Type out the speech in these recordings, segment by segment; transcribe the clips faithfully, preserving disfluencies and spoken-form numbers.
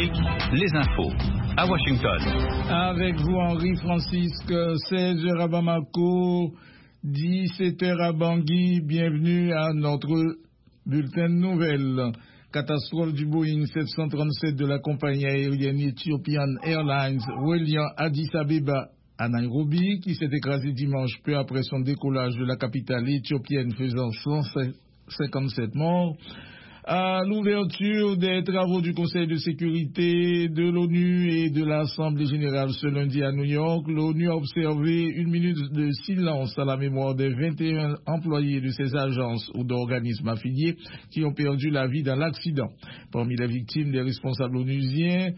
Afrique, les infos à Washington. Avec vous Henri Francisque, seize heures à Bamako, dix-sept heures à Bangui. Bienvenue à notre bulletin de nouvelles. Catastrophe du Boeing sept cent trente-sept de la compagnie aérienne Ethiopian Airlines reliant Addis Abeba à Nairobi, qui s'est écrasé dimanche peu après son décollage de la capitale éthiopienne, faisant cent cinquante-sept morts. À l'ouverture des travaux du Conseil de sécurité de l'ONU et de l'Assemblée générale ce lundi à New York, l'ONU a observé une minute de silence à la mémoire des vingt et un employés de ces agences ou d'organismes affiliés qui ont perdu la vie dans l'accident. Parmi les victimes, des responsables onusiens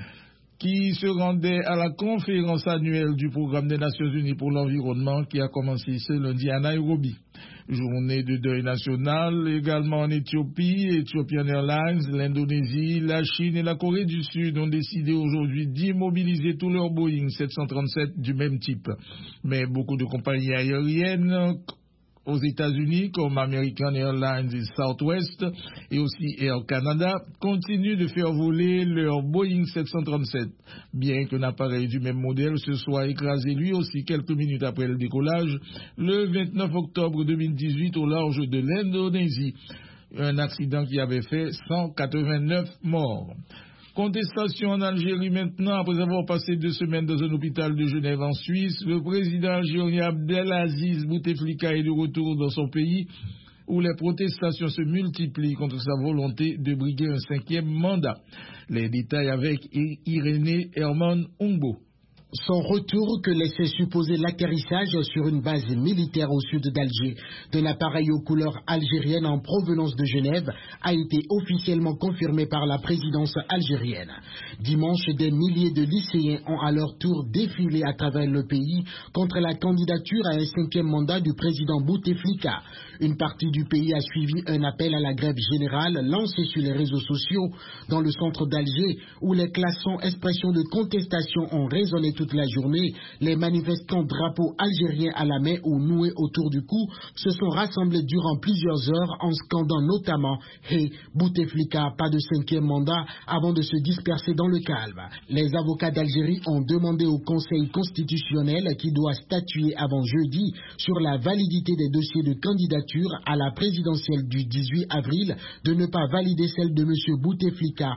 qui se rendaient à la conférence annuelle du Programme des Nations Unies pour l'environnement qui a commencé ce lundi à Nairobi. Journée de deuil national également en Éthiopie. Ethiopian Airlines, l'Indonésie, la Chine et la Corée du Sud ont décidé aujourd'hui d'immobiliser tous leurs Boeing sept cent trente-sept du même type. Mais beaucoup de compagnies aériennes aux États-Unis, comme American Airlines et Southwest, et aussi Air Canada, continuent de faire voler leur Boeing sept cent trente-sept, bien qu'un appareil du même modèle se soit écrasé lui aussi quelques minutes après le décollage, le vingt-neuf octobre deux mille dix-huit au large de l'Indonésie. Un accident qui avait fait cent quatre-vingt-neuf morts. Contestation en Algérie maintenant, après avoir passé deux semaines dans un hôpital de Genève en Suisse, le président algérien Abdelaziz Bouteflika est de retour dans son pays où les protestations se multiplient contre sa volonté de briguer un cinquième mandat. Les détails avec Irénée Herman Ungbo. Son retour que laissait supposer l'atterrissage sur une base militaire au sud d'Alger d'un appareil aux couleurs algériennes en provenance de Genève a été officiellement confirmé par la présidence algérienne. Dimanche, des milliers de lycéens ont à leur tour défilé à travers le pays contre la candidature à un cinquième mandat du président Bouteflika. Une partie du pays a suivi un appel à la grève générale lancé sur les réseaux sociaux dans le centre d'Alger où les klaxons expressions de contestation ont résonné toute la journée. Les manifestants drapeaux algériens à la main ou noués autour du cou se sont rassemblés durant plusieurs heures en scandant notamment « Hey, Bouteflika, pas de cinquième mandat » avant de se disperser dans le calme. Les avocats d'Algérie ont demandé au Conseil constitutionnel qui doit statuer avant jeudi sur la validité des dossiers de candidature à la présidentielle du dix-huit avril de ne pas valider celle de M. Bouteflika.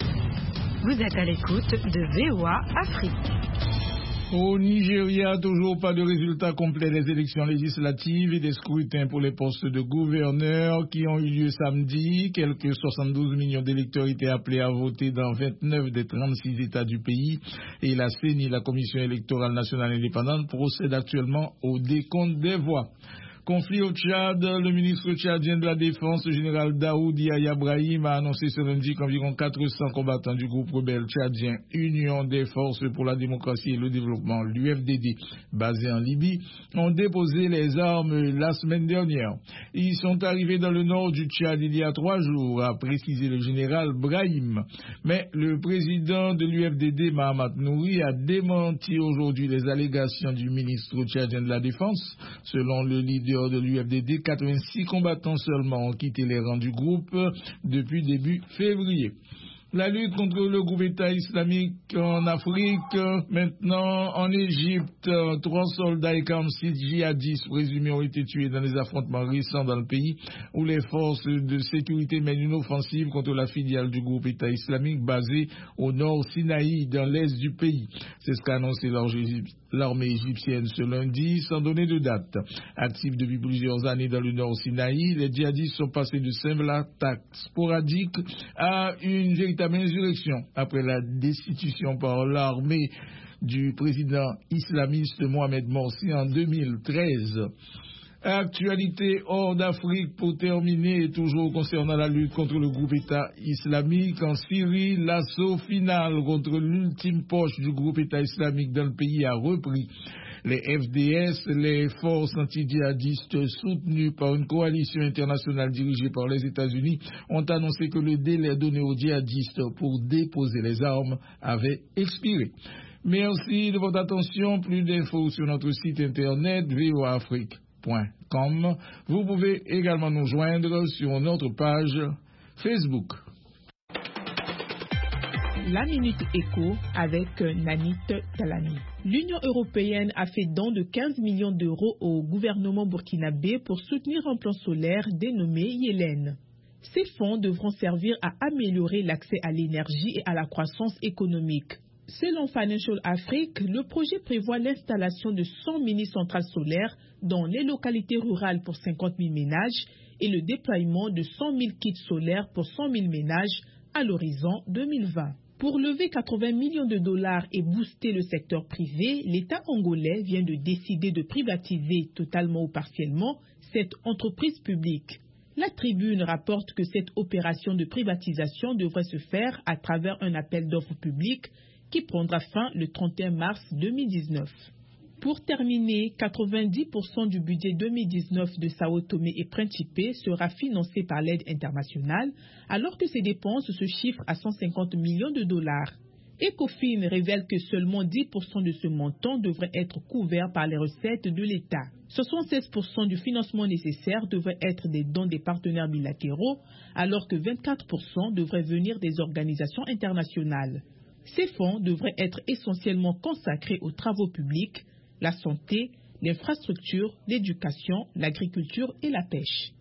Vous êtes à l'écoute de V O A Afrique. Au Nigeria, toujours pas de résultats complets des élections législatives et des scrutins pour les postes de gouverneurs qui ont eu lieu samedi. Quelques soixante-douze millions d'électeurs étaient appelés à voter dans vingt-neuf des trente-six États du pays. Et la C E N I, la Commission électorale nationale indépendante, procède actuellement au décompte des voix. Conflit au Tchad, le ministre tchadien de la Défense, le général Daoud Yahya Brahim, a annoncé ce lundi qu'environ quatre cents combattants du groupe rebelle tchadien Union des Forces pour la Démocratie et le Développement, l'U F D D, basé en Libye, ont déposé les armes la semaine dernière. Ils sont arrivés dans le nord du Tchad il y a trois jours, a précisé le général Brahim. Mais le président de l'U F D D, Mahamat Nouri, a démenti aujourd'hui les allégations du ministre tchadien de la Défense. Selon le leader de l'U F D D, quatre-vingt-six combattants seulement ont quitté les rangs du groupe depuis début février. La lutte contre le groupe État islamique en Afrique, maintenant en Égypte, trois soldats et quarante-six djihadistes présumés ont été tués dans les affrontements récents dans le pays où les forces de sécurité mènent une offensive contre la filiale du groupe État islamique basée au nord Sinaï, dans l'est du pays. C'est ce qu'a annoncé l'armée égyptienne ce lundi, sans donner de date. Actifs depuis plusieurs années dans le nord Sinaï, les djihadistes sont passés de simples attaques sporadiques à une véritable insurrection après la destitution par l'armée du président islamiste Mohamed Morsi en deux mille treize. Actualité hors d'Afrique pour terminer, toujours concernant la lutte contre le groupe État islamique en Syrie, l'assaut final contre l'ultime poche du groupe État islamique dans le pays a repris. Les F D S, les forces anti-djihadistes soutenues par une coalition internationale dirigée par les États-Unis, ont annoncé que le délai donné aux djihadistes pour déposer les armes avait expiré. Merci de votre attention. Plus d'infos sur notre site internet v o a afrique point com. Vous pouvez également nous joindre sur notre page Facebook. La Minute Éco avec Nanit Talani. L'Union européenne a fait don de quinze millions d'euros au gouvernement burkinabé pour soutenir un plan solaire dénommé Yélène. Ces fonds devront servir à améliorer l'accès à l'énergie et à la croissance économique. Selon Financial Afrique, le projet prévoit l'installation de cent mini-centrales solaires dans les localités rurales pour cinquante mille ménages et le déploiement de cent mille kits solaires pour cent mille ménages à l'horizon deux mille vingt. Pour lever quatre-vingts millions de dollars et booster le secteur privé, l'État angolais vient de décider de privatiser totalement ou partiellement cette entreprise publique. La Tribune rapporte que cette opération de privatisation devrait se faire à travers un appel d'offres public qui prendra fin le trente et un mars deux mille dix-neuf. Pour terminer, quatre-vingt-dix pour cent du budget deux mille dix-neuf de Sao Tomé et Principe sera financé par l'aide internationale, alors que ses dépenses se chiffrent à cent cinquante millions de dollars. Ecofin révèle que seulement dix pour cent de ce montant devrait être couvert par les recettes de l'État. soixante-seize pour cent du financement nécessaire devrait être des dons des partenaires bilatéraux, alors que vingt-quatre pour cent devraient venir des organisations internationales. Ces fonds devraient être essentiellement consacrés aux travaux publics, la santé, l'infrastructure, l'éducation, l'agriculture et la pêche.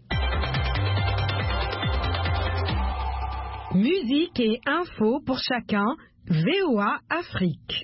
Musique et infos pour chacun, V O A Afrique.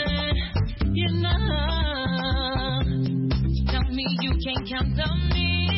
Count on me.